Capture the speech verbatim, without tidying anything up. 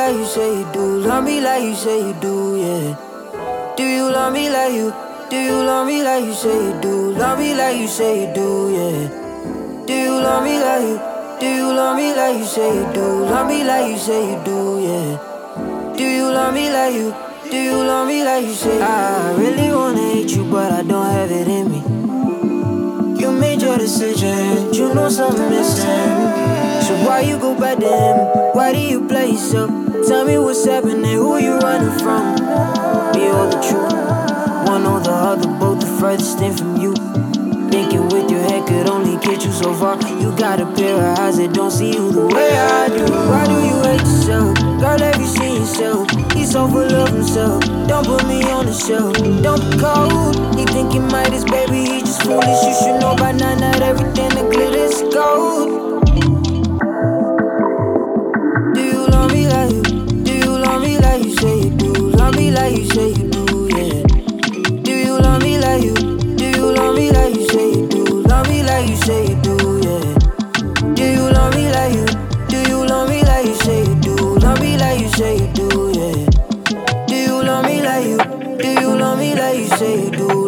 like you say you do? Love me like you say you do, yeah. Do you love me like you? Do you love me like you say you do? Love me like you say you do, yeah. Do you love me like you? Do you love me like you say you do? Love me like you say you do, yeah. Do you love me like you? Do you love me like you say you do? I really wanna hate you, but I don't have it in me. You made your decision, you know something missing. So why you go back to him? Why do you play yourself? Tell me what's happening, who you running from? Be all the truth, one or the other, both the furthest thing from you. Thinking with your head could only get you so far. You got a pair of eyes that don't see you the way I do. Why do you hate yourself? Girl, have you seen yourself? He's so full of himself. Don't put me on the shelf. Don't be cold. He think he might as baby, he just foolish. You should know by now that everything that glitters is gold. Do you love me like you? Do you love me like you say you do? Love me like you say you do, yeah. Do you love me like you? Do you love me like you say you do? Love me like you say you do, yeah. Do you love me like you? Do you love me like you say you do? Love me like you say you do, yeah. Do you love me like you? Do you love me like you say you do?